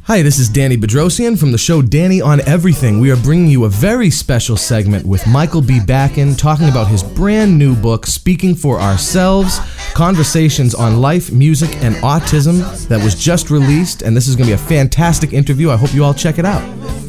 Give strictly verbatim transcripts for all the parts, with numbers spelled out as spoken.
Hi, this is Danny Bedrosian from the show Danny on Everything. We are bringing you a very special segment with Michael B. Bakken talking about his brand new book, Speaking for Ourselves, Conversations on Life, Music, and Autism, that was just released, and this is going to be a fantastic interview. I hope you all check it out.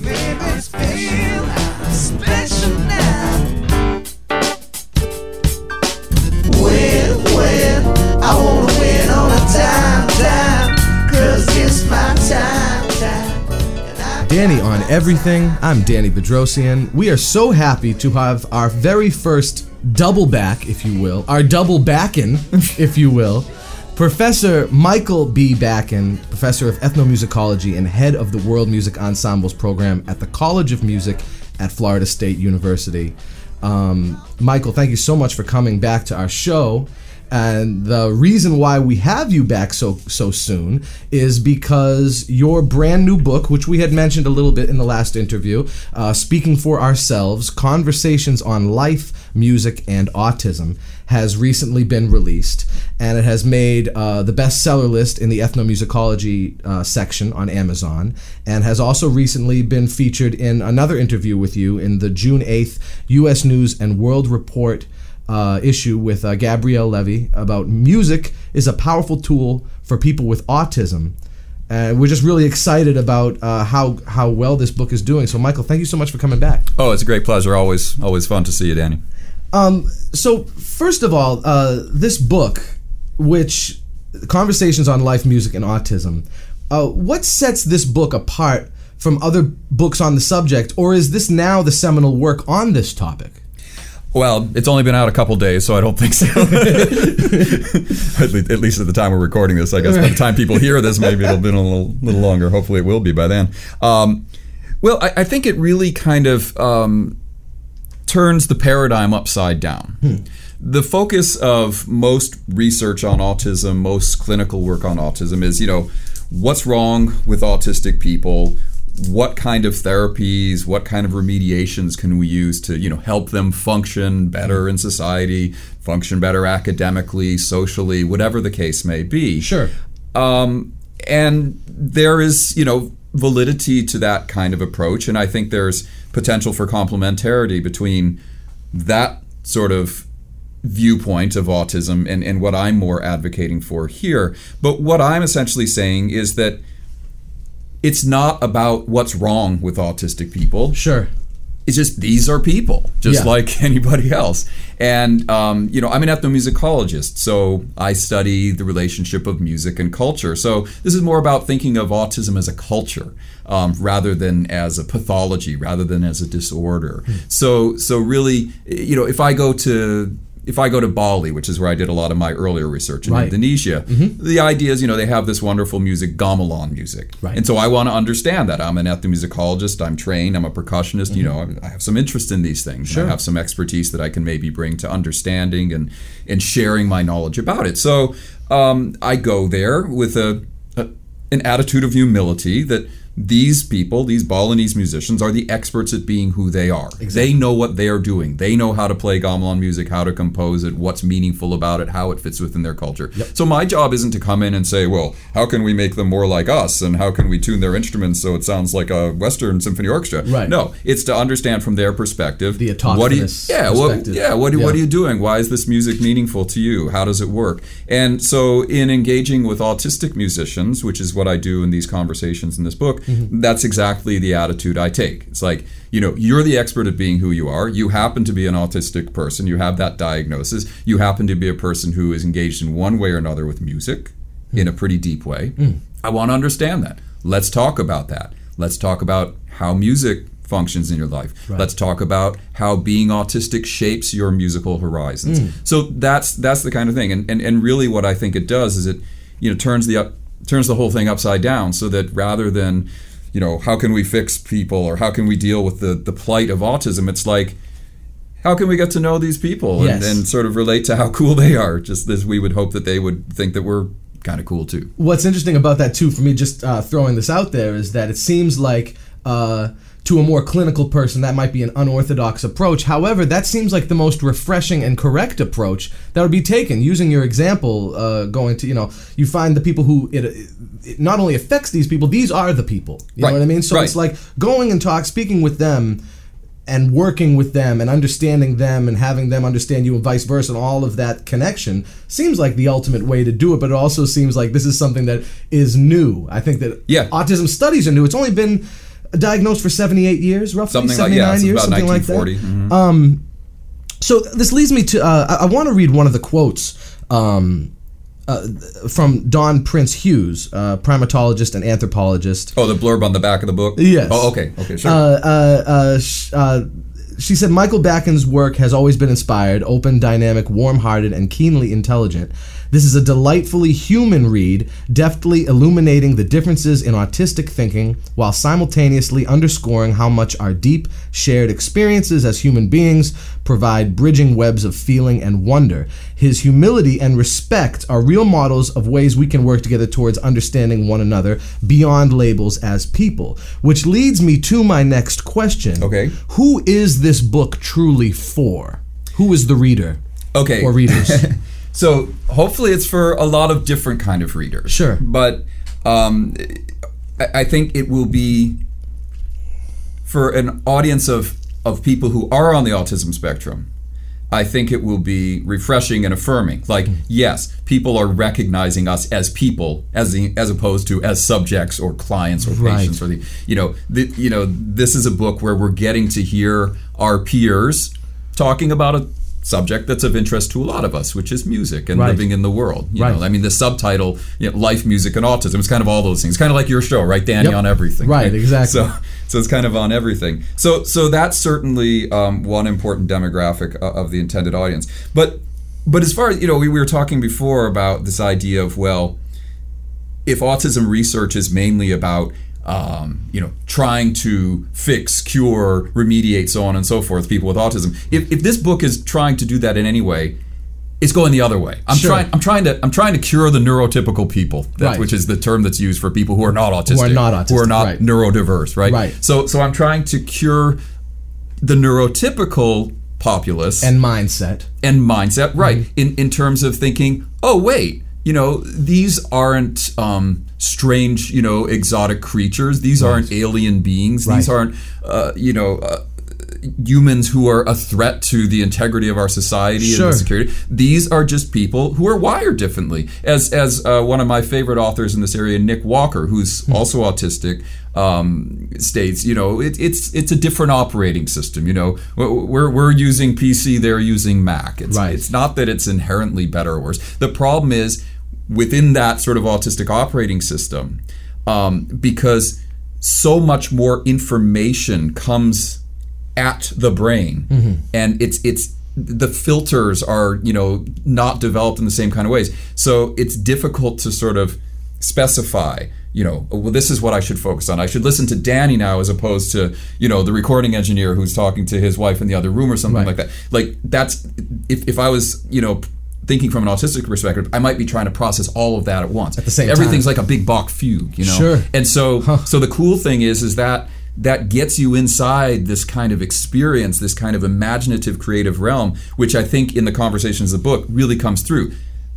Danny on Everything. I'm Danny Bedrosian. We are so happy to have our very first double back, if you will, our double backin, if you will, Professor Michael B. Bakken, Professor of Ethnomusicology and head of the World Music Ensembles program at the College of Music at Florida State University. Um, Michael, thank you so much for coming back to our show. And the reason why we have you back so so soon is because your brand new book, which we had mentioned a little bit in the last interview, uh, Speaking for Ourselves, Conversations on Life, Music, and Autism, has recently been released. And it has made uh, the bestseller list in the ethnomusicology uh, section on Amazon, and has also recently been featured in another interview with you in the June eighth U S News and World Report Uh, issue with uh, Gabrielle Levy about music is a powerful tool for people with autism. And uh, we're just really excited about uh, how how well this book is doing. So, Michael, thank you so much for coming back. Oh, it's a great pleasure. Always always fun to see you, Danny. Um, so, first of all, uh, this book, which Conversations on Life, Music, and Autism, uh, what sets this book apart from other books on the subject, or is this now the seminal work on this topic? Well, it's only been out a couple days, so I don't think so. at, least, at least at the time we're recording this. I guess by the time people hear this, maybe it'll be a little, little longer. Hopefully it will be by then. Um, well, I, I think it really kind of um, turns the paradigm upside down. Hmm. The focus of most research on autism, most clinical work on autism is, you know, what's wrong with autistic people? What kind of therapies, what kind of remediations can we use to, you know, help them function better in society, function better academically, socially, whatever the case may be. Sure. Um, and there is, you know, validity to that kind of approach, and I think there's potential for complementarity between that sort of viewpoint of autism and, and what I'm more advocating for here. But what I'm essentially saying is that it's not about what's wrong with autistic people. Sure. It's just these are people, just yeah. like anybody else. And, um, you know, I'm an ethnomusicologist, so I study the relationship of music and culture. So this is more about thinking of autism as a culture um, rather than as a pathology, rather than as a disorder. Hmm. So, so really, you know, if I go to... If I go to Bali, which is where I did a lot of my earlier research in right. Indonesia, mm-hmm. the idea is, you know, they have this wonderful music, gamelan music. Right. And so I want to understand that. I'm an ethnomusicologist, I'm trained, I'm a percussionist, mm-hmm. you know, I have some interest in these things. Sure. I have some expertise that I can maybe bring to understanding and, and sharing my knowledge about it. So um, I go there with a, a an attitude of humility that these people, these Balinese musicians, are the experts at being who they are. Exactly. They know what they are doing. They know how to play gamelan music, how to compose it, what's meaningful about it, how it fits within their culture. Yep. So my job isn't to come in and say, well, how can we make them more like us, and how can we tune their instruments so it sounds like a Western symphony orchestra? Right. No, it's to understand from their perspective. The autonomous what you, yeah, perspective. What, yeah, what, yeah. what are you doing? Why is this music meaningful to you? How does it work? And so in engaging with autistic musicians, which is what I do in these conversations in this book, mm-hmm. that's exactly Exactly the attitude I take. It's like, you know, you're the expert at being who you are. You happen to be an autistic person. You have that diagnosis. You happen to be a person who is engaged in one way or another with music mm. in a pretty deep way. Mm. I want to understand that. Let's talk about that. Let's talk about how music functions in your life. Right. Let's talk about how being autistic shapes your musical horizons. Mm. So that's that's the kind of thing. And, and and really what I think it does is it, you know, turns the up, turns the whole thing upside down, so that rather than, you know, how can we fix people or how can we deal with the, the plight of autism? It's like, how can we get to know these people yes. and, and sort of relate to how cool they are, just as we would hope that they would think that we're kind of cool too. What's interesting about that too, for me, just uh, throwing this out there, is that it seems like uh, to a more clinical person, that might be an unorthodox approach. However, that seems like the most refreshing and correct approach that would be taken. Using your example, uh, going to, you know, you find the people who it, it not only affects these people, these are the people. You right. know what I mean? So right. it's like going and talk, speaking with them, and working with them and understanding them and having them understand you and vice versa, and all of that connection seems like the ultimate way to do it. But it also seems like this is something that is new. I think that yeah. autism studies are new. It's only been diagnosed for seventy-eight years, roughly something seventy-nine like, yeah, years, something like that. Mm-hmm. Um, so this leads me to uh, I, I want to read one of the quotes um, uh, from Dawn Prince Hughes, uh, primatologist and anthropologist. Oh, the blurb on the back of the book? Yes. Oh, okay. Okay, sure. Uh, uh, uh, sh- uh, she said, Michael Bacon's work has always been inspired, open, dynamic, warm-hearted, and keenly intelligent. This is a delightfully human read, deftly illuminating the differences in autistic thinking while simultaneously underscoring how much our deep, shared experiences as human beings provide bridging webs of feeling and wonder. His humility and respect are real models of ways we can work together towards understanding one another beyond labels as people. Which leads me to my next question. Okay. Who is this book truly for? Who is the reader? Okay. Or readers? So hopefully it's for a lot of different kind of readers. Sure. But um, I think it will be for an audience of, of people who are on the autism spectrum. I think it will be refreshing and affirming. Like, mm. yes, people are recognizing us as people, as the, as opposed to as subjects or clients or right. patients, or the you know the, you know this is a book where we're getting to hear our peers talking about a subject that's of interest to a lot of us, which is music and right. living in the world. You right. know, I mean, the subtitle, you know, Life, Music, and Autism, it's kind of all those things. Kind of like your show, right, Danny, yep. on everything. Right, right? exactly. So, so it's kind of on everything. So, so that's certainly um, one important demographic of the intended audience. But, but as far as, you know, we, we were talking before about this idea of, well, if autism research is mainly about Um, you know, trying to fix, cure, remediate, so on and so forth, people with autism. If, if this book is trying to do that in any way, it's going the other way. I'm sure. trying. I'm trying to. I'm trying to cure the neurotypical people, that, right. which is the term that's used for people who are not autistic, who are not autistic, who are not right. neurodiverse, right? Right. So, so I'm trying to cure the neurotypical populace and mindset and mindset, right? Mm-hmm. In in terms of thinking, oh wait, you know, these aren't um, strange, you know, exotic creatures. These right. aren't alien beings. Right. These aren't, uh, you know, uh, humans who are a threat to the integrity of our society sure. and the security. These are just people who are wired differently. As as uh, one of my favorite authors in this area, Nick Walker, who's mm-hmm. also autistic, um, states, you know, it, it's it's a different operating system. You know, we're we're using P C, they're using Mac. It's right. it's not that it's inherently better or worse. The problem is within that sort of autistic operating system, um, because so much more information comes at the brain, mm-hmm. and it's it's the filters are, you know, not developed in the same kind of ways. So it's difficult to sort of specify, you know, well, this is what I should focus on. I should listen to Danny now as opposed to, you know, the recording engineer who's talking to his wife in the other room or something right. like that. Like that's, if, if I was, you know, thinking from an autistic perspective, I might be trying to process all of that at once. At the same Everything's time. like a big Bach fugue, you know? Sure. And so, huh. so the cool thing is, is that that gets you inside this kind of experience, this kind of imaginative, creative realm, which I think in the conversations of the book really comes through.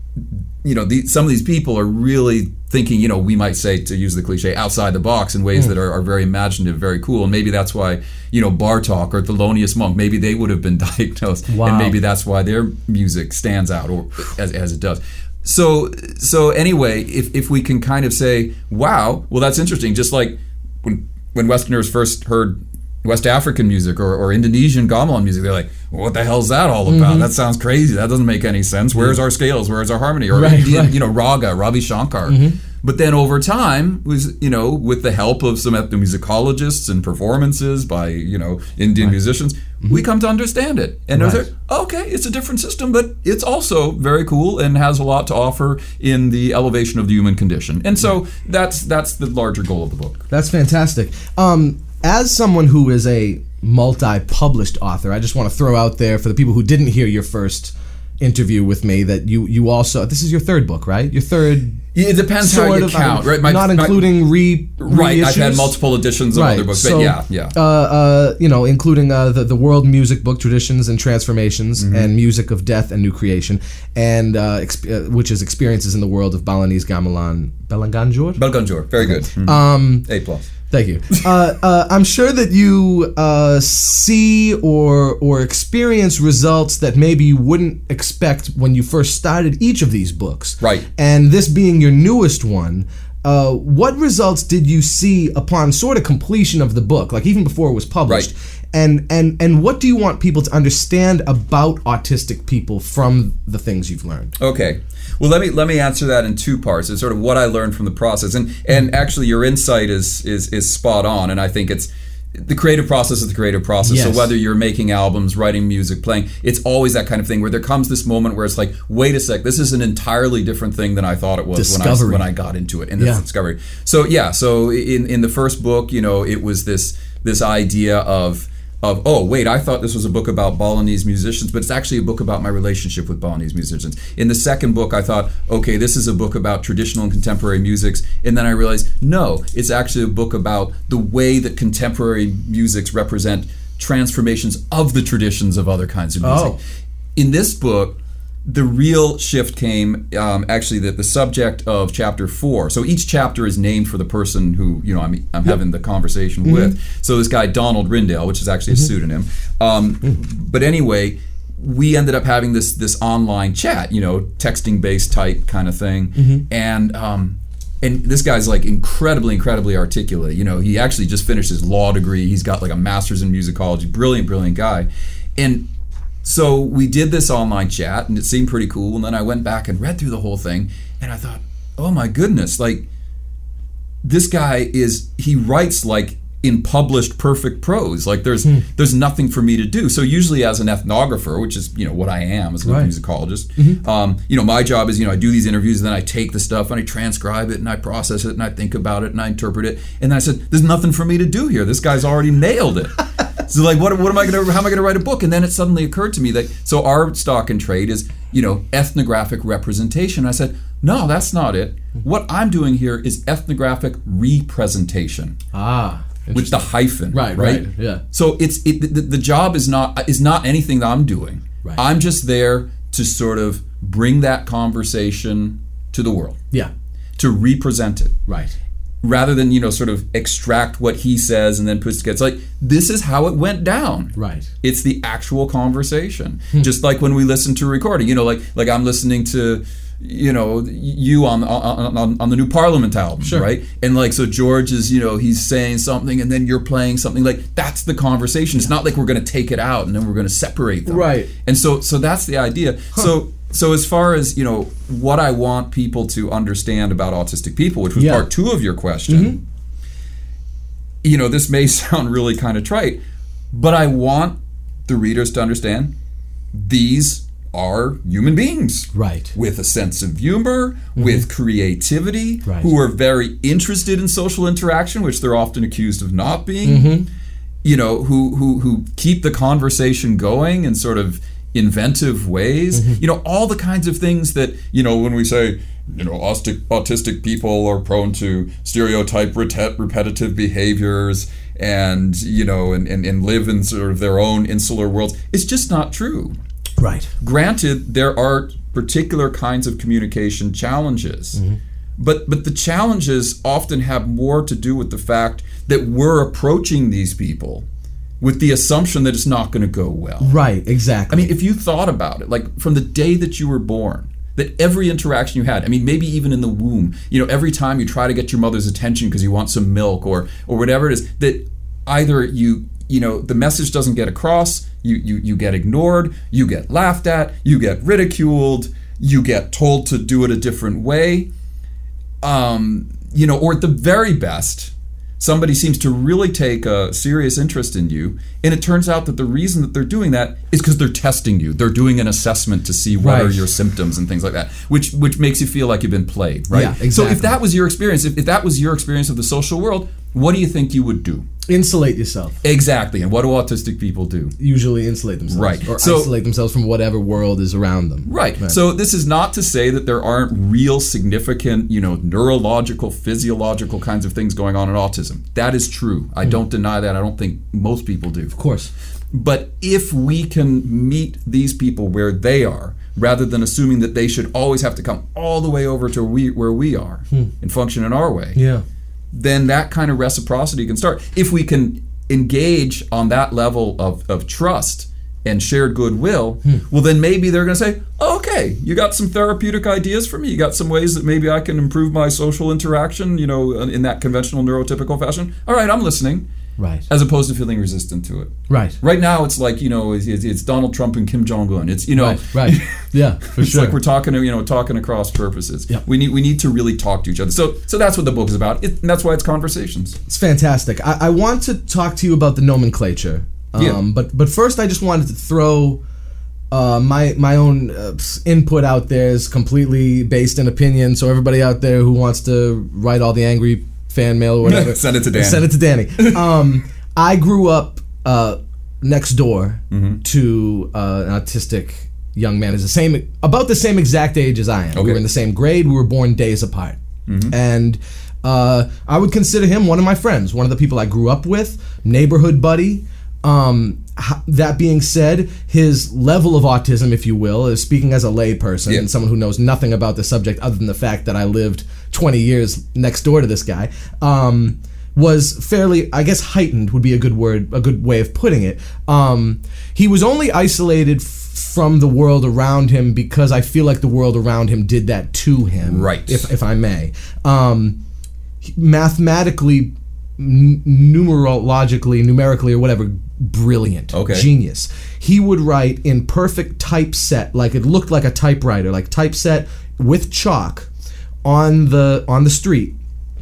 You know, the, some of these people are really thinking, you know, we might say, to use the cliche, outside the box in ways mm. that are, are very imaginative, very cool. And maybe that's why, you know, Bartok or Thelonious Monk, maybe they would have been diagnosed. Wow. And maybe that's why their music stands out, or as, as it does. So, so anyway, if, if we can kind of say, wow, well, that's interesting. Just like when when Westerners first heard West African music or, or Indonesian gamelan music, they're like, well, what the hell's that all about? Mm-hmm. That sounds crazy. That doesn't make any sense. Where's our scales? Where's our harmony? Or right, Indian, right. you know, raga, Ravi Shankar. Mm-hmm. But then over time, was you know, with the help of some ethnomusicologists and performances by, you know, Indian right. musicians, mm-hmm. we come to understand it. And right. like, okay, it's a different system, but it's also very cool and has a lot to offer in the elevation of the human condition. And so right. that's that's the larger goal of the book. That's fantastic. Um, as someone who is a multi-published author, I just want to throw out there for the people who didn't hear your first interview with me that you you also, this is your third book, right? Your third. It depends sort how you of, count, I, right? My, not my, including re right. reissues. I've had multiple editions of right. other books, so, but yeah, yeah. Uh, uh, you know, including uh, the the World Music Book, Traditions and Transformations, Mm-hmm. and Music of Death and New Creation, and uh, exp- uh, which is Experiences in the World of Balinese Gamelan Belanganjur. Belganjur, very good. Mm. Um, A plus. Thank you. Uh, uh, I'm sure that you uh, see or or experience results that maybe you wouldn't expect when you first started each of these books. Right. And this being your newest one, uh, what results did you see upon sort of completion of the book, like even before it was published? Right. And and and what do you want people to understand about autistic people from the things you've learned? Okay. Well, let me let me answer that in two parts. It's sort of what I learned from the process, and and actually your insight is is is spot on. And I think it's the creative process is the creative process. Yes. So whether you're making albums, writing music, playing, it's always that kind of thing where there comes this moment where it's like, wait a sec, this is an entirely different thing than I thought it was Discovery. when I when I got into it. And yeah. discovery. So yeah. So in in the first book, you know, it was this this idea of. Of, oh, wait, I thought this was a book about Balinese musicians, but it's actually a book about my relationship with Balinese musicians. In the second book, I thought, okay, this is a book about traditional and contemporary musics. And then I realized, no, it's actually a book about the way that contemporary musics represent transformations of the traditions of other kinds of music. Oh. In this book, the real shift came um, actually that the subject of chapter four. So each chapter is named for the person who you know I'm I'm yep. having the conversation mm-hmm. with. So this guy Donald Rindale, which is actually mm-hmm. a pseudonym. Um, mm-hmm. But anyway, we ended up having this this online chat, you know, texting based type kind of thing, mm-hmm. and. Um, And this guy's like incredibly, incredibly articulate. You know, he actually just finished his law degree. He's got like a master's in musicology. Brilliant, brilliant guy. And so we did this online chat, and it seemed pretty cool. And then I went back and read through the whole thing, and I thought, oh my goodness, like this guy is, he writes like in published perfect prose. Like there's hmm. there's nothing for me to do. So usually as an ethnographer, which is you know what I am as a right. musicologist, mm-hmm. um, you know my job is you know I do these interviews and then I take the stuff and I transcribe it and I process it and I think about it and I interpret it. And then I said, there's nothing for me to do here. This guy's already nailed it. So like what what am I gonna how am I gonna write a book? And then it suddenly occurred to me that so our stock and trade is you know ethnographic representation. I said, no, that's not it. What I'm doing here is ethnographic representation. Ah. With the hyphen, right, right, right, yeah. So it's it, the, the job is not is not anything that I'm doing. Right. I'm just there to sort of bring that conversation to the world. Yeah. To represent it. Right. Rather than you know sort of extract what he says and then put it together. It's like this is how it went down. Right. It's the actual conversation. Just like when we listen to a recording. You know, like like I'm listening to. You know, you on, on on on the new Parliament album, sure. right? And like, so George is, you know, he's saying something, and then you're playing something. Like that's the conversation. It's not like we're going to take it out and then we're going to separate them, right? And so, so that's the idea. Huh. So, so as far as you know, what I want people to understand about autistic people, which was yeah. part two of your question, mm-hmm. you know, this may sound really kind of trite, but I want the readers to understand these. Are human beings, right? With a sense of humor, mm-hmm. with creativity, right. who are very interested in social interaction, which they're often accused of not being. Mm-hmm. You know, who who who keep the conversation going in sort of inventive ways. Mm-hmm. You know, all the kinds of things that you know when we say you know autistic autistic people are prone to stereotype ret- repetitive behaviors and you know and, and and live in sort of their own insular worlds. It's just not true. Right. Granted, there are particular kinds of communication challenges, mm-hmm. but but the challenges often have more to do with the fact that we're approaching these people with the assumption that it's not going to go well. Right, exactly. I mean, if you thought about it, like from the day that you were born, that every interaction you had, I mean, maybe even in the womb, you know, every time you try to get your mother's attention because you want some milk or or whatever it is, that either you, you know, the message doesn't get across, You, you you get ignored, you get laughed at, you get ridiculed, you get told to do it a different way, um, you know, or at the very best, somebody seems to really take a serious interest in you, and it turns out that the reason that they're doing that is because they're testing you. They're doing an assessment to see what right. are your symptoms and things like that, which which makes you feel like you've been played, right? Yeah, exactly. So if that was your experience, if, if that was your experience of the social world, what do you think you would do? Insulate yourself. Exactly. And what do autistic people do? Usually insulate themselves. Right. Or So- isolate themselves from whatever world is around them. Right. So this is not to say that there aren't real significant, you know, neurological, physiological kinds of things going on in autism. That is true. I don't deny that. I don't think most people do. Of course. But if we can meet these people where they are, rather than assuming that they should always have to come all the way over to we, where we are and function in our way, Yeah. then that kind of reciprocity can start. If we can engage on that level of, of trust and shared goodwill, well, then maybe they're going to say, oh, okay, you got some therapeutic ideas for me. You got some ways that maybe I can improve my social interaction, you know, in that conventional neurotypical fashion. All right, I'm listening. Right. As opposed to feeling resistant to it. Right. Right now, it's like, you know, it's, it's Donald Trump and Kim Jong Un. It's, you know, Right. Right. Yeah. For it's sure. like we're talking, you know, talking across purposes. Yep. We need we need to really talk to each other. So so that's what the book is about. It, and that's why it's conversations. It's fantastic. I, I want to talk to you about the nomenclature. Um, Yeah. But but first, I just wanted to throw uh, my my own uh, input out there is completely based in opinion. So everybody out there who wants to write all the angry fan mail or whatever, Send it to Danny. Send it to Danny. Um, I grew up uh, next door Mm-hmm. to uh, an autistic young man. Is the same, about the same exact age as I am. We Okay. were in the same grade. We were born days apart, Mm-hmm. and uh, I would consider him one of my friends, one of the people I grew up with, neighborhood buddy. Um, h- that being said, his level of autism, if you will, is speaking as a lay person Yeah. and someone who knows nothing about the subject other than the fact that I lived twenty years next door to this guy. Um, was fairly, I guess, heightened would be a good word, a good way of putting it. Um, he was only isolated f- from the world around him because I feel like the world around him did that to him. Right. If, if I may. Um, he- mathematically, n- numerologically, numerically, or whatever, brilliant. Okay. Genius. He would write in perfect typeset, like it looked like a typewriter, like typeset with chalk on the on the street.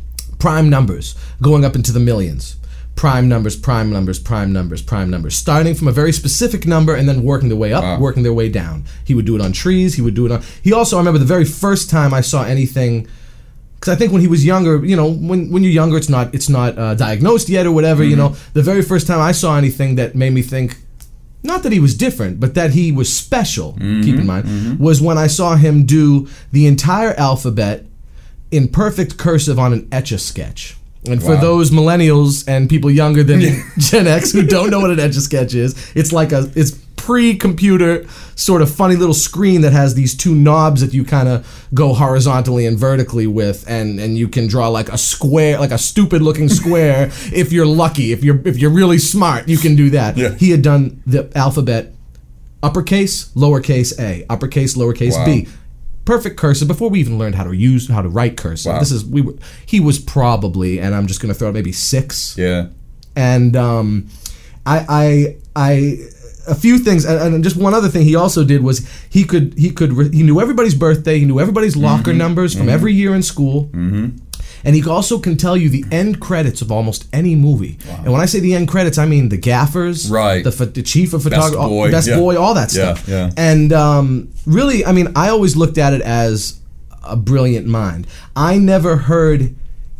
Prime numbers going up into the millions. Prime numbers, prime numbers, prime numbers, prime numbers. Starting from a very specific number and then working their way up, Wow. working their way down. He would do it on trees. He would do it on. He also, I remember the very first time I saw anything, because I think when he was younger, you know, when when you're younger, it's not it's not uh, diagnosed yet or whatever. You know, the very first time I saw anything that made me think, not that he was different, but that he was special. Keep in mind, was when I saw him do the entire alphabet in perfect cursive on an Etch-a-Sketch. And for Wow. those millennials and people younger than Gen X who don't know what an Etch-a-Sketch is, it's like a it's pre-computer sort of funny little screen that has these two knobs that you kind of go horizontally and vertically with, and and you can draw like a square, like a stupid looking square. If you're lucky, if you're if you're really smart, you can do that. Yeah. He had done the alphabet uppercase, lowercase a, uppercase, lowercase Wow. b. Perfect cursive before we even learned how to use how to write cursive. Wow. This is we were, he was probably, and I'm just going to throw out maybe six. Yeah. And um, I I I a few things, and, and just one other thing he also did was he could he could re- he knew everybody's birthday, he knew everybody's locker Mm-hmm. numbers from every year in school. Mm-hmm. And he also can tell you the end credits of almost any movie. And when I say the end credits, I mean the gaffers, Right. the, pho- the chief of Best photography, boy, best yeah. boy, all that Yeah, stuff. yeah. And um, really, I mean, I always looked at it as a brilliant mind. I never heard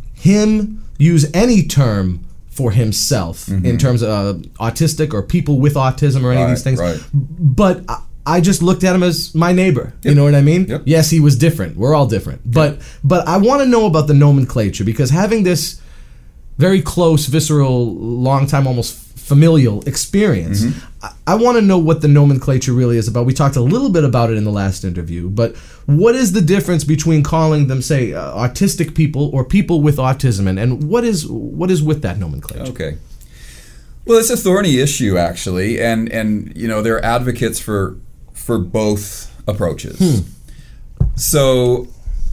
him use any term for himself in terms of uh, autistic or people with autism or any of these Right, things. right. But I, I just looked at him as my neighbor. You Yep. know what I mean? Yep. Yes, he was different. We're all different. But but I want to know about the nomenclature, because having this very close, visceral, long time, almost familial experience, Mm-hmm. I, I want to know what the nomenclature really is about. We talked a little bit about it in the last interview, but what is the difference between calling them, say, uh, autistic people or people with autism, and, and what is what is with that nomenclature? Okay. Well, it's a thorny issue, actually, and and you know there are advocates for for both approaches. Hmm. So,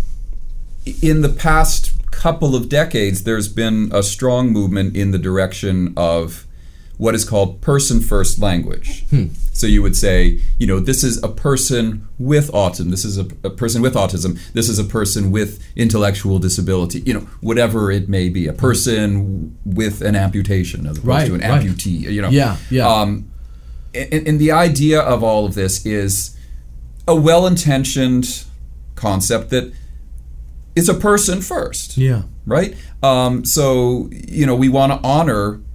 in the past couple of decades, there's been a strong movement in the direction of what is called person-first language. Hmm. So you would say, you know, this is a person with autism. This is a, a person with autism. This is a person with intellectual disability. You know, whatever it may be, a person with an amputation as opposed Right, to an right. amputee. You know, Yeah, yeah. Um, and, and the idea of all of this is a well-intentioned concept that is a person first. Yeah. Right? Um, so, you know, we want to honor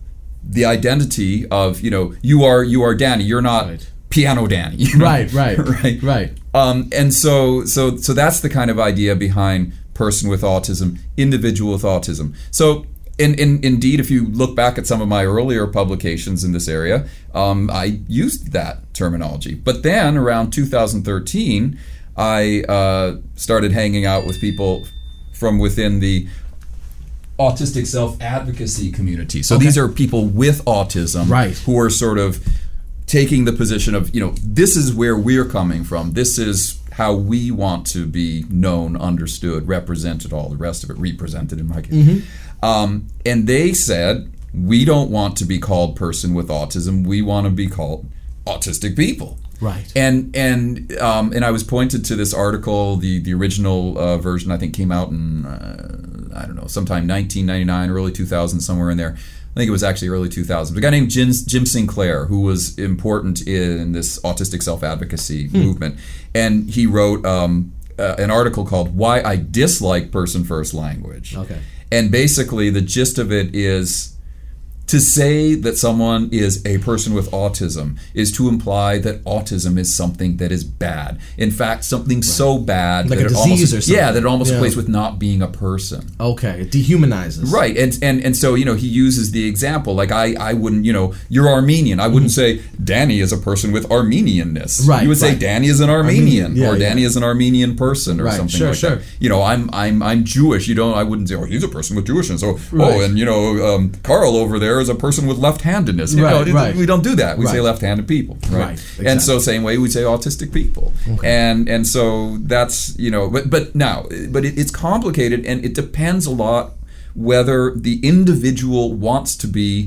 the identity of, you know, you are you are Danny. You're not Right. Piano Danny. You know? Right, right, right, right. Um, and so, so, so that's the kind of idea behind person with autism, individual with autism. So, in, in, indeed, if you look back at some of my earlier publications in this area, um, I used that terminology. But then, around two thousand thirteen, I uh, started hanging out with people from within the autistic self-advocacy community. So Okay. these are people with autism, Right. who are sort of taking the position of, you know, this is where we're coming from. This is how we want to be known, understood, represented, all the rest of it, represented in my case. Mm-hmm. Um, and they said, we don't want to be called person with autism. We want to be called autistic people. Right. And and um, and I was pointed to this article. The the original uh, version, I think, came out in uh, I don't know, sometime nineteen ninety-nine, early two thousand, somewhere in there. I think it was actually early two thousands. A guy named Jim, Jim Sinclair, who was important in this autistic self-advocacy hmm. movement, and he wrote um, uh, an article called "Why I Dislike Person-First Language." Okay. And basically, the gist of it is, to say that someone is a person with autism is to imply that autism is something that is bad. In fact, something right. so bad like that a it disease almost, or something. Yeah, that it almost yeah. equates with not being a person. Okay, it dehumanizes. Right, and and and so, you know, he uses the example, like I, I wouldn't, you know, you're Armenian. I wouldn't mm-hmm. say Danny is a person with Armenianness. Right. You would say right. Danny is an Armenian, Armenian. Yeah, or Danny yeah. is an Armenian person, or right. something sure, like sure. that. You know, I'm I'm I'm Jewish. You don't. I wouldn't say, oh, he's a person with Jewishness. So, right. oh, and you know, um, Carl over there is a person with left-handedness. You right, know, right. we don't do that. We right. say left-handed people, right? right. Exactly. And so, same way we say autistic people, okay. and and so that's, you know, but but now, but it, it's complicated, and it depends a lot whether the individual wants to be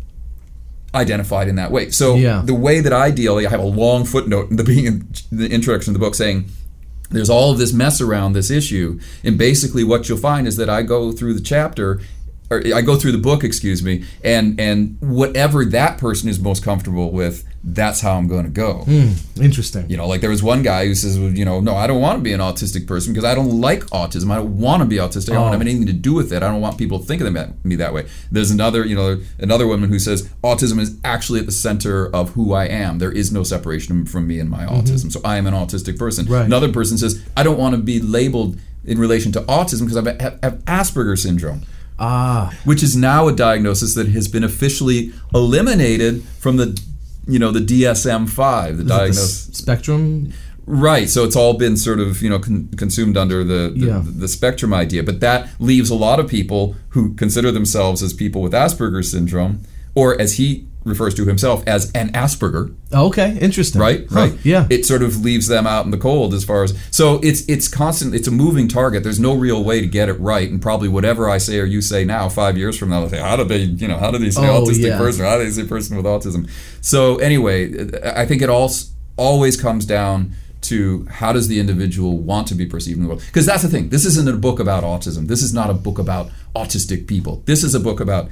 identified in that way. So yeah. the way that I deal, I have a long footnote in the beginning, the introduction of the book, saying there's all of this mess around this issue, and basically what you'll find is that I go through the chapter, or I go through the book, excuse me, and and whatever that person is most comfortable with, that's how I'm going to go. Mm, interesting. You know, like there was one guy who says, well, you know, no, I don't want to be an autistic person because I don't like autism. I don't want to be autistic. I don't oh. have anything to do with it. I don't want people thinking of me that way. There's another, you know, another woman who says autism is actually at the center of who I am. There is no separation from me and my mm-hmm. autism. So I am an autistic person. Right. Another person says, I don't want to be labeled in relation to autism because I have, have Asperger's syndrome. Ah. Which is now a diagnosis that has been officially eliminated from the, you know, the D S M five, the is diagnosis. The spectrum? Right, so it's all been sort of, you know, con- consumed under the the, yeah. the the spectrum idea. But that leaves a lot of people who consider themselves as people with Asperger's syndrome, or as he refers to himself as an Asperger. Okay, interesting. Right, huh, right. Yeah. It sort of leaves them out in the cold as far as, so it's it's constant. It's a moving target. There's no real way to get it right, and probably whatever I say or you say now, five years from now, they'll say, how do they, you know, how do they say oh, autistic yeah. person? Or how do they say person with autism? So anyway, I think it all always comes down to how does the individual want to be perceived in the world? Because that's the thing. This isn't a book about autism. This is not a book about autistic people. This is a book about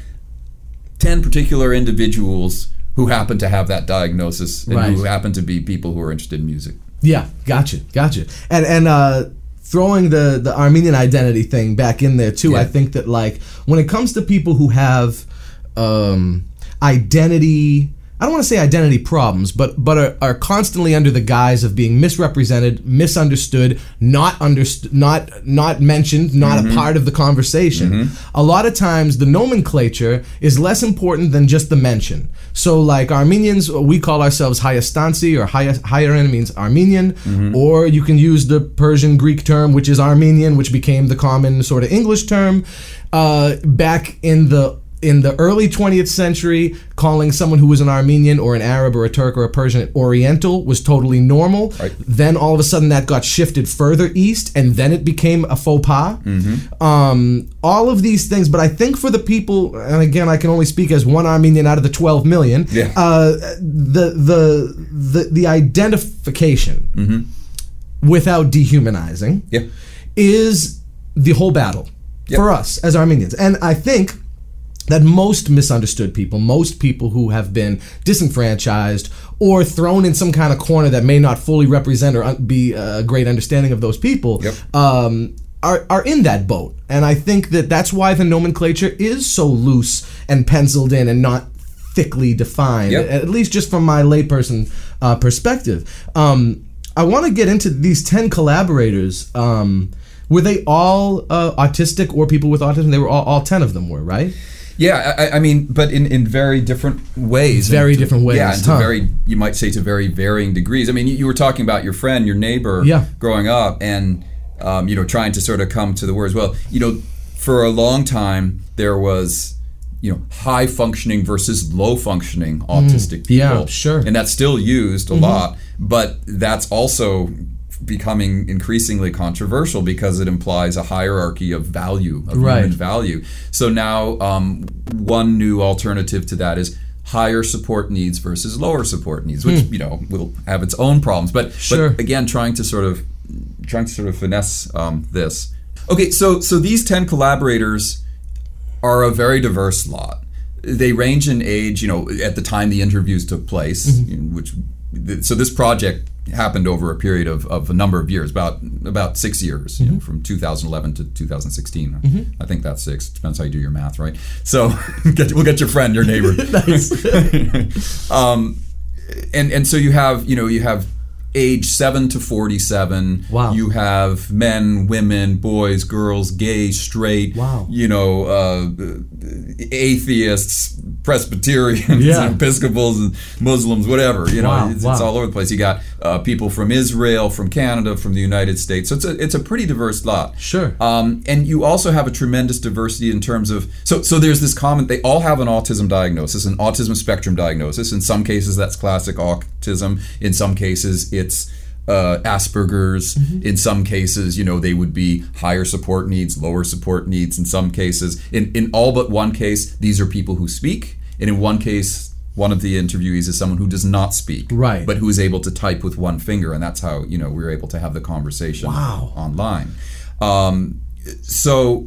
ten particular individuals who happen to have that diagnosis and right. who happen to be people who are interested in music. Yeah, gotcha, gotcha. And and uh, throwing the the Armenian identity thing back in there too, yeah. I think that like when it comes to people who have um, identity. I don't want to say identity problems, but but are, are constantly under the guise of being misrepresented, misunderstood, not understood, not not mentioned, not mm-hmm. a part of the conversation. Mm-hmm. A lot of times, the nomenclature is less important than just the mention. So, like Armenians, we call ourselves Hayastansi, or Hayaran means Armenian, mm-hmm. or you can use the Persian Greek term, which is Armenian, which became the common sort of English term. Uh, back in the In the early twentieth century, calling someone who was an Armenian or an Arab or a Turk or a Persian Oriental was totally normal. Right. Then all of a sudden that got shifted further east, and then it became a faux pas. Mm-hmm. Um, all of these things, but I think for the people, and again, I can only speak as one Armenian out of the twelve million, yeah. uh, the, the, the, the identification mm-hmm. without dehumanizing yeah. is the whole battle yep. for us as Armenians. And I think that most misunderstood people, most people who have been disenfranchised or thrown in some kind of corner that may not fully represent or be a great understanding of those people, yep. um, are, are in that boat. And I think that that's why the nomenclature is so loose and penciled in and not thickly defined, Yep. at least just from my layperson uh, perspective. Um, I want to get into these ten collaborators. Um, were they all uh, autistic or people with autism? They were all, all ten of them were, right? Yeah, I, I mean, but in, in very different ways. Very and to, different ways. Yeah, and to huh. very, you might say to very varying degrees. I mean, you, you were talking about your friend, your neighbor, yeah. growing up, and um, you know, trying to sort of come to the words. Well, you know, for a long time there was, you know, high functioning versus low functioning autistic mm, people. Yeah, sure. And that's still used a mm-hmm. lot, but that's also becoming increasingly controversial because it implies a hierarchy of value, of right. human value. So now um, one new alternative to that is higher support needs versus lower support needs, which hmm. you know will have its own problems. But, sure. but again, trying to sort of trying to sort of finesse um, this. Okay, so so these ten collaborators are a very diverse lot. They range in age, you know, at the time the interviews took place, mm-hmm. which so this project happened over a period of, of a number of years, about about six years, mm-hmm. you know, from two thousand eleven to two thousand sixteen. Mm-hmm. I think that's six. Depends how you do your math, right? So get, we'll get your friend, your neighbor. Nice. um, and and so you have you know you have age seven to forty-seven. Wow. You have men, women, boys, girls, gay, straight. Wow. You know, uh, atheists, Presbyterians, yeah. Episcopals, and Muslims, whatever. You know, wow. it's, wow. it's all over the place. You got uh, people from Israel, from Canada, from the United States. So it's a it's a pretty diverse lot. Sure. Um, and you also have a tremendous diversity in terms of so so there's this common. They all have an autism diagnosis, an autism spectrum diagnosis. In some cases, that's classic autism. In some cases, it's uh, Asperger's. Mm-hmm. In some cases, you know, they would be higher support needs, lower support needs. In some cases, in, in all but one case, these are people who speak. And in one case, one of the interviewees is someone who does not speak, right. but who is able to type with one finger. And that's how, you know, we were able to have the conversation wow. online. Um, so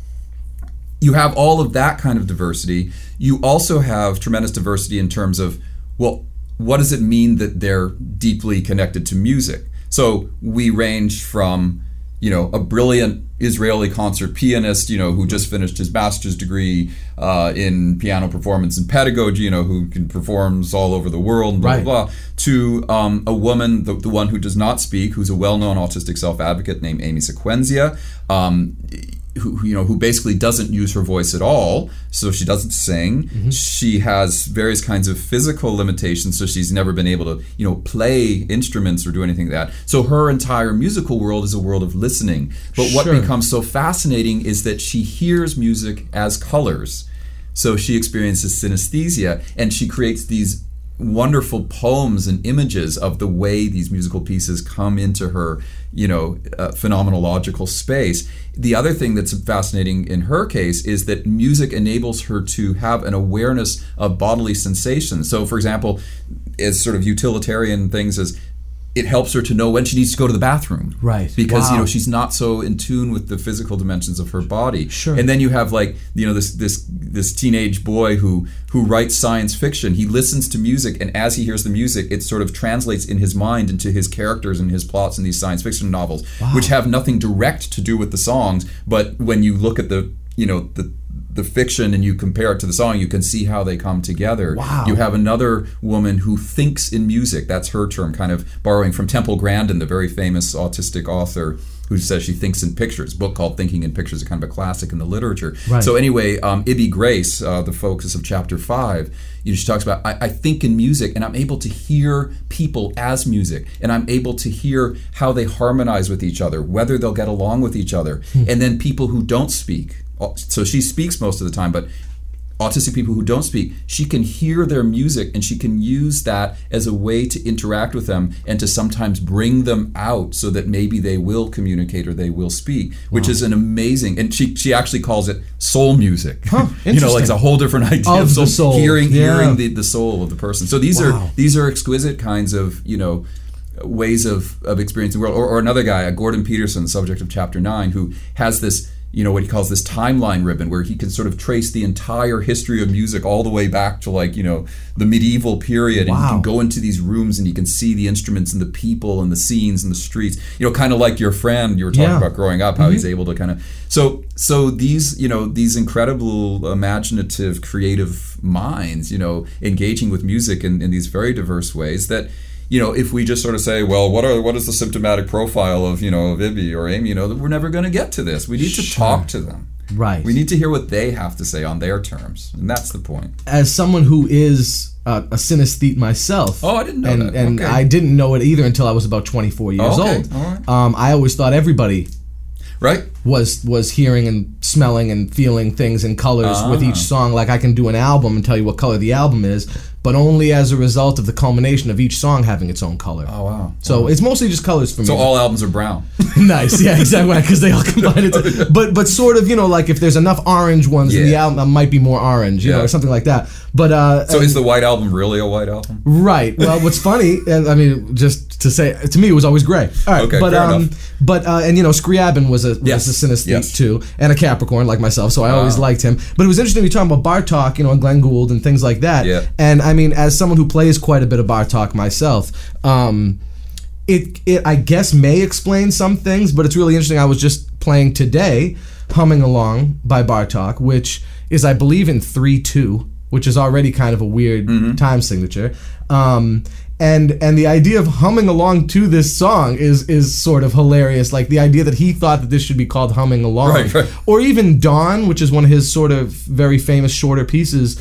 you have all of that kind of diversity. You also have tremendous diversity in terms of, well, what does it mean that they're deeply connected to music? So we range from, you know, a brilliant Israeli concert pianist, you know, who just finished his master's degree uh, in piano performance and pedagogy, you know, who can performs all over the world, and blah, right. blah, blah, to um, a woman, the, the one who does not speak, who's a well-known autistic self-advocate named Amy Sequenzia, um, who you know who basically doesn't use her voice at all, so she doesn't sing. Mm-hmm. She has various kinds of physical limitations, so she's never been able to you know play instruments or do anything like that. So her entire musical world is a world of listening. But sure. what becomes so fascinating is that she hears music as colors. So she experiences synesthesia, and she creates these wonderful poems and images of the way these musical pieces come into her, you know, uh, phenomenological space. The other thing that's fascinating in her case is that music enables her to have an awareness of bodily sensations. So, for example, as sort of utilitarian things as it helps her to know when she needs to go to the bathroom. Right. Because, wow. you know, she's not so in tune with the physical dimensions of her body. Sure. And then you have like, you know, this this this teenage boy who who writes science fiction. He listens to music, and as he hears the music, it sort of translates in his mind into his characters and his plots in these science fiction novels, wow. which have nothing direct to do with the songs, but when you look at the, you know, the the fiction and you compare it to the song, you can see how they come together. Wow. You have another woman who thinks in music. That's her term, kind of borrowing from Temple Grandin, the very famous autistic author who says she thinks in pictures. A book called Thinking in Pictures is kind of a classic in the literature. Right. So anyway, um, Ibby Grace, uh, the focus of chapter five, you know, she talks about, I, I think in music and I'm able to hear people as music, and I'm able to hear how they harmonize with each other, whether they'll get along with each other. Hmm. And then people who don't speak. So she speaks most of the time, but autistic people who don't speak, she can hear their music and she can use that as a way to interact with them and to sometimes bring them out so that maybe they will communicate or they will speak, which wow. is an amazing, and she she actually calls it soul music. Huh, you know, like it's a whole different idea of, of soul, the soul. hearing yeah. hearing the, the soul of the person. So these wow. are these are exquisite kinds of, you know, ways of, of experiencing the world. Or, or another guy, Gordon Peterson, subject of chapter nine, who has this you know, what he calls this timeline ribbon, where he can sort of trace the entire history of music all the way back to, like, you know, the medieval period. Wow. And he can go into these rooms and he can see the instruments and the people and the scenes and the streets. You know, kind of like your friend you were talking Yeah. about growing up, how Mm-hmm. he's able to kind of so so these you know these incredible imaginative creative minds, you know, engaging with music in, in these very diverse ways that. You know, if we just sort of say, well, what are what is the symptomatic profile of, you know, of Ibby or Amy, you know, that we're never going to get to this. We need to Sure. talk to them. Right. We need to hear what they have to say on their terms. And that's the point. As someone who is uh, a synesthete myself. Oh, I didn't know and, that. And Okay. I didn't know it either until I was about twenty-four years Oh, okay. old. All right. Um, I always thought everybody Right? was was hearing and smelling and feeling things in colors Ah. with each song. Like I can do an album and tell you what color the album is, but only as a result of the culmination of each song having its own color. Oh, wow. So it's mostly just colors for me. So all albums are brown. Nice, yeah, exactly, because they all combine it. But but sort of, you know, like if there's enough orange ones, in the Yeah. album uh, might be more orange, you Yeah. know, or something like that. But uh, So is the White Album really a White Album? right. Well, what's funny, uh, I mean, just to say, to me, it was always gray. All right, Okay, but fair um, enough. but uh, and you know, Scriabin was a was Yes, a synesthete yes. too, and a Capricorn like myself, so I always Ah. liked him. But it was interesting we were talking about Bartok, you know, and Glenn Gould and things like that. Yeah. And I mean, as someone who plays quite a bit of Bartok myself, um, it it I guess may explain some things, but it's really interesting. I was just playing today, Humming Along by Bartok, which is, I believe, in three two, which is already kind of a weird Mm-hmm. time signature. Um, and and the idea of humming along to this song is is sort of hilarious. Like the idea that he thought that this should be called Humming Along, Right, right. or even Dawn, which is one of his sort of very famous shorter pieces.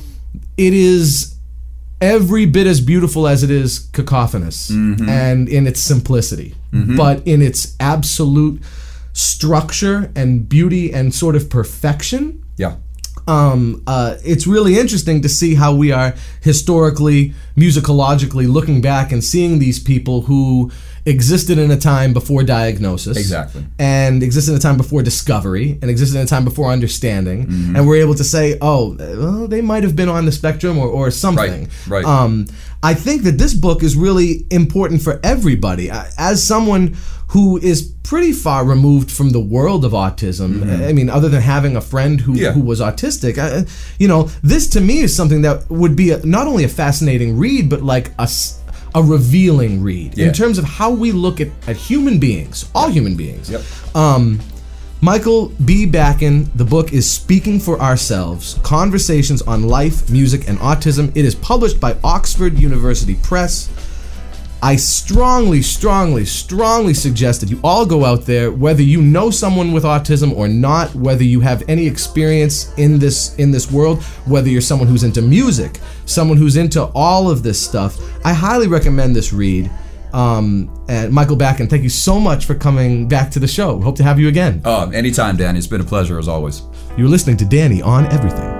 It is every bit as beautiful as it is cacophonous, Mm-hmm. and in its simplicity, but in its absolute structure and beauty and sort of perfection. Yeah. Um, uh, it's really interesting to see how we are historically, musicologically looking back and seeing these people who existed in a time before diagnosis. Exactly. And existed in a time before discovery, and existed in a time before understanding. Mm-hmm. And we're able to say, oh, well, they might have been on the spectrum or, or something. Right, right. Um, I think that this book is really important for everybody. I- As someone who is pretty far removed from the world of autism, I mean, other than having a friend who, Mm-hmm. Yeah. who was autistic, I, you know, this to me is something that would be a, not only a fascinating read, but like a, s- a revealing read Yeah. in terms of how we look at, at human beings, all human beings. Yep. Um, Michael B. Bakken, the book is Speaking for Ourselves, Conversations on Life, Music, and Autism. It is published by Oxford University Press. I strongly, strongly, strongly suggest that you all go out there, whether you know someone with autism or not, whether you have any experience in this in this world, whether you're someone who's into music, someone who's into all of this stuff. I highly recommend this read. Um, and Michael Bakken, thank you so much for coming back to the show. Hope to have you again. Uh, anytime, Danny. It's been a pleasure as always. You're listening to Danny on Everything.